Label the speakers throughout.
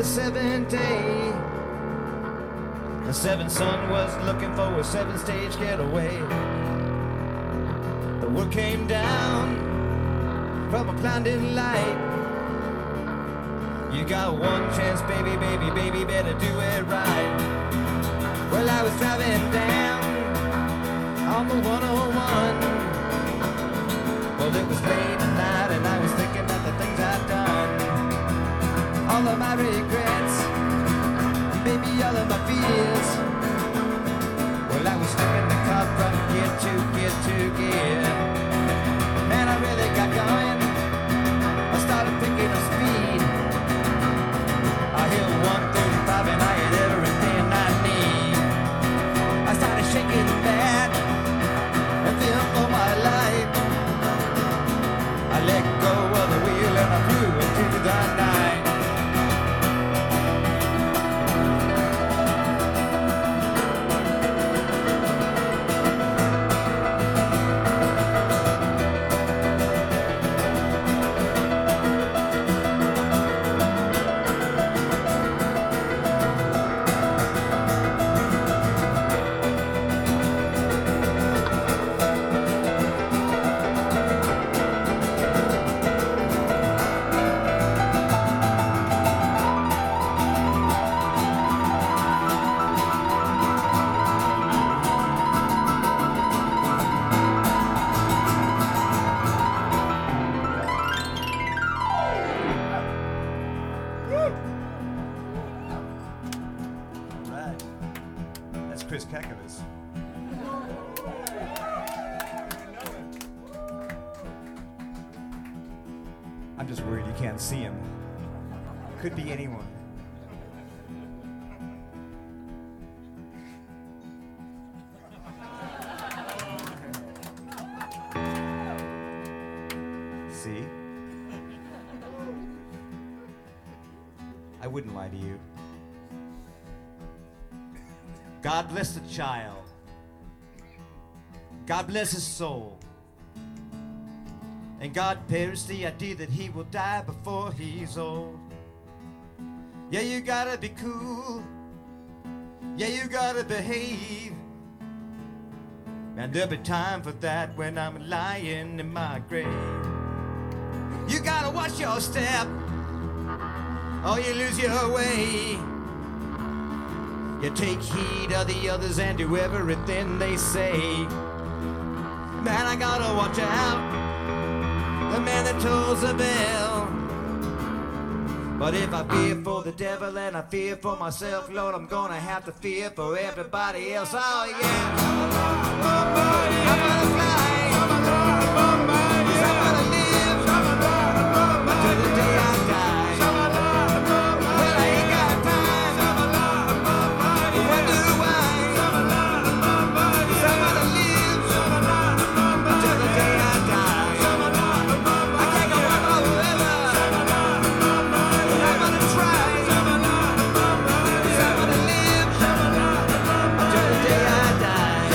Speaker 1: seventh day. The seventh son was looking for a seven-stage getaway. The word came down from a blinding light. You got one chance, baby, baby, baby, better do it right. Well, I was driving down on the 101. Well, it was late at night and I was thinking about the things I'd done. All of my regrets, maybe all of my fears. Well, I was slipping the car from gear to gear. Man, I really got going. I started picking up speed. I hit 135 and I hit everything I need. I started shaking bad and fearing for my life. I let go of the wheel and I flew into the night. Chris Kakavis. I'm just worried you can't see him. Could be anyone. See? I wouldn't lie to you. God bless the child. God bless his soul. And God perish the idea that he will die before he's old. Yeah, you gotta be cool. Yeah, you gotta behave. And there'll be time for that when I'm lying in my grave. You gotta watch your step, or you lose your way. You take heed of the others and do everything they say. Man, I gotta watch out, the man that tolls the bell. But if I fear for the devil and I fear for myself, Lord, I'm gonna have to fear for everybody else. Oh yeah, I'm gonna fly, I'm gonna live until the day I die. Well, I ain't got time, wonder why. I'm gonna live until the day I die. I can't go on forever. I'm gonna try, 'cause I'm gonna live until the day I die.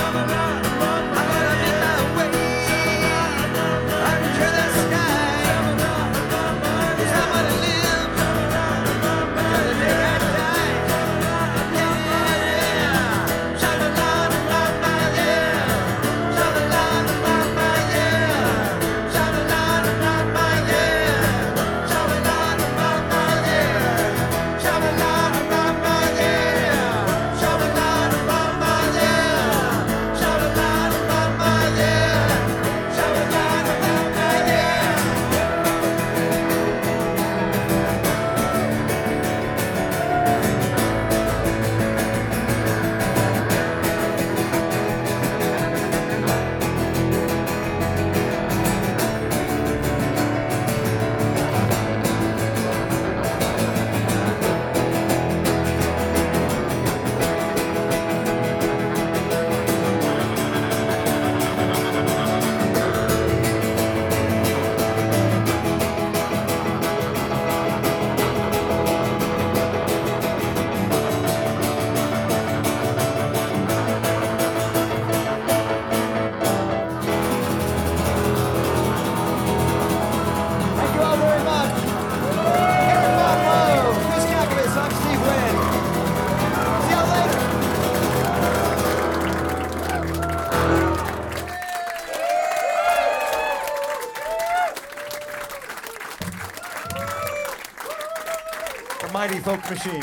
Speaker 1: mighty folk machine.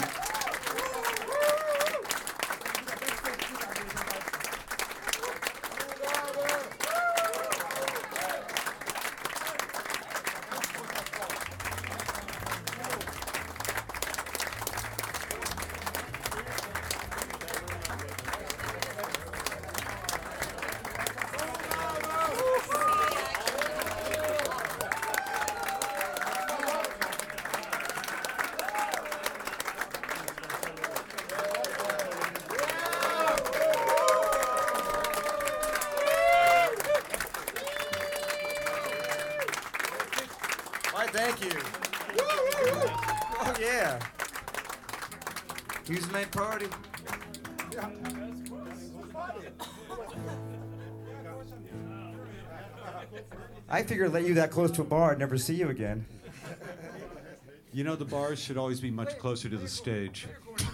Speaker 1: Thank you. Oh, yeah. Tuesday night party. I figured let you that close to a bar, I'd never see you again.
Speaker 2: You know, the bars should always be much closer to the stage.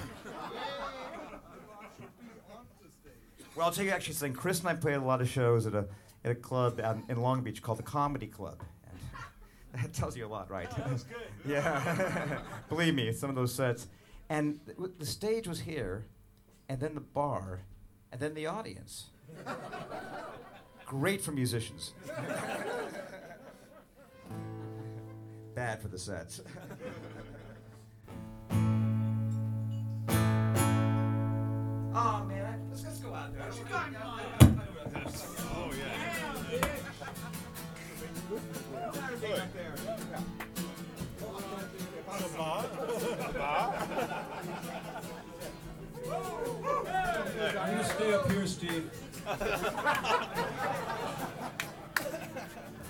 Speaker 1: Well, I'll tell you actually something. Chris and I played a lot of shows at a club out in Long Beach called the Comedy Club. That tells you a lot, right?
Speaker 3: Oh, that was good.
Speaker 1: Yeah. Believe me, some of those sets. And the stage was here, and then the bar, and then the audience. Great for musicians. Bad for the sets. Oh, man. Let's go out there.
Speaker 3: Oh, yeah.
Speaker 2: I'm going to stay up here, Steve.